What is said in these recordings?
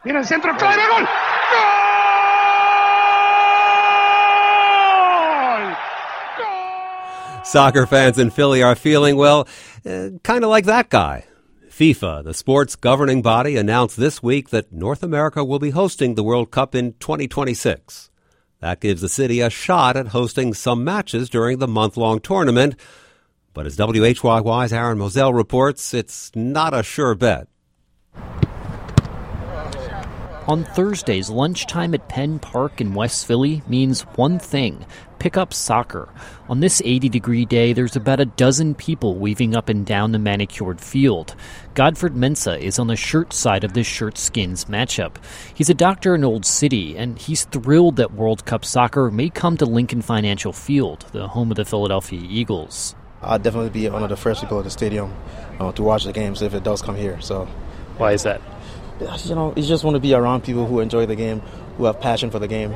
Viene el centro, clave, gol! Gol! Soccer fans in Philly are feeling, well, kind of like that guy. FIFA, the sport's governing body, announced this week that North America will be hosting the World Cup in 2026. That gives the city a shot at hosting some matches during the month-long tournament. But as WHYY's Aaron Moselle reports, it's not a sure bet. On Thursdays, lunchtime at Penn Park in West Philly means one thing: pick up soccer. On this 80-degree day, there's about a dozen people weaving up and down the manicured field. Godfred Mensah is on the shirt side of this shirt skins matchup. He's a doctor in Old City, and he's thrilled that World Cup soccer may come to Lincoln Financial Field, the home of the Philadelphia Eagles. I'll definitely be one of the first to go to the stadium to watch the games if it does come here. So, why is that? You just want to be around people who enjoy the game, who have passion for the game,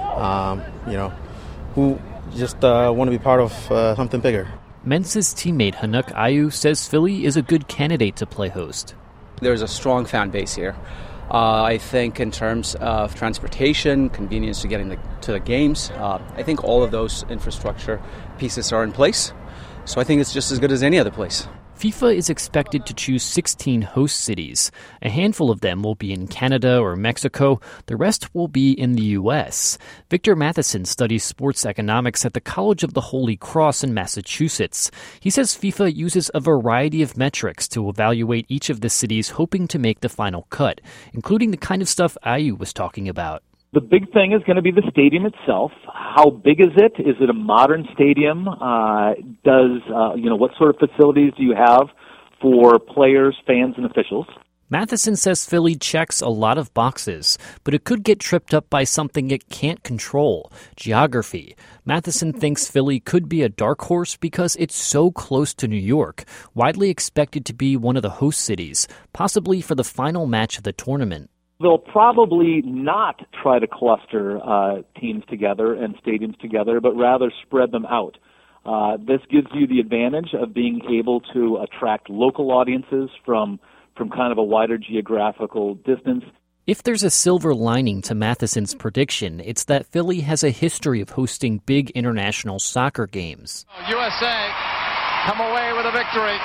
who just want to be part of something bigger. Mensah's teammate Hanuk Ayu says Philly is a good candidate to play host. There's a strong fan base here. I think in terms of transportation, convenience to getting to the games, I think all of those infrastructure pieces are in place. So I think it's just as good as any other place. FIFA is expected to choose 16 host cities. A handful of them will be in Canada or Mexico. The rest will be in the U.S. Victor Matheson studies sports economics at the College of the Holy Cross in Massachusetts. He says FIFA uses a variety of metrics to evaluate each of the cities hoping to make the final cut, including the kind of stuff Ayu was talking about. The big thing is going to be the stadium itself. How big is it? Is it a modern stadium? What sort of facilities do you have for players, fans, and officials? Matheson says Philly checks a lot of boxes, but it could get tripped up by something it can't control: geography. Matheson thinks Philly could be a dark horse because it's so close to New York, widely expected to be one of the host cities, possibly for the final match of the tournament. They'll probably not try to cluster teams together and stadiums together, but rather spread them out. This gives you the advantage of being able to attract local audiences from kind of a wider geographical distance. If there's a silver lining to Matheson's prediction, it's that Philly has a history of hosting big international soccer games. USA come away with a victory,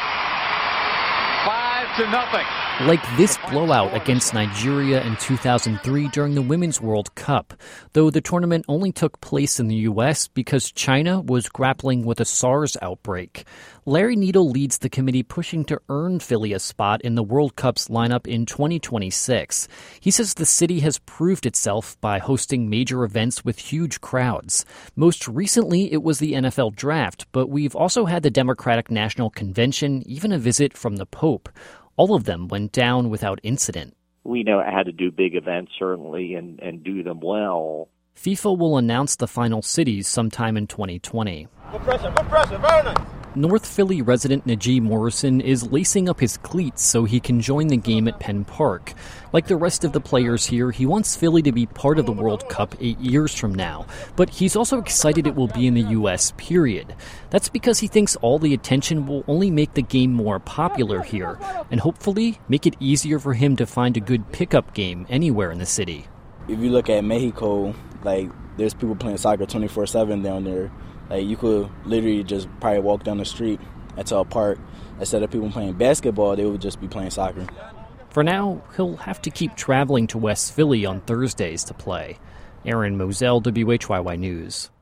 5-0. Like this blowout against Nigeria in 2003 during the Women's World Cup, though the tournament only took place in the U.S. because China was grappling with a SARS outbreak. Larry Needle leads the committee pushing to earn Philly a spot in the World Cup's lineup in 2026. He says the city has proved itself by hosting major events with huge crowds. Most recently, it was the NFL Draft, but we've also had the Democratic National Convention, even a visit from the Pope. All of them went down without incident. We know how to do big events, certainly, and do them well. FIFA will announce the final cities sometime in 2020. Good pressure, very nice. North Philly resident Najee Morrison is lacing up his cleats so he can join the game at Penn Park. Like the rest of the players here, he wants Philly to be part of the World Cup 8 years from now. But he's also excited it will be in the U.S., period. That's because he thinks all the attention will only make the game more popular here, and hopefully make it easier for him to find a good pickup game anywhere in the city. If you look at Mexico, there's people playing soccer 24/7 down there. You could literally just probably walk down the street into a park. Instead of people playing basketball, they would just be playing soccer. For now, he'll have to keep traveling to West Philly on Thursdays to play. Aaron Moselle, WHYY News.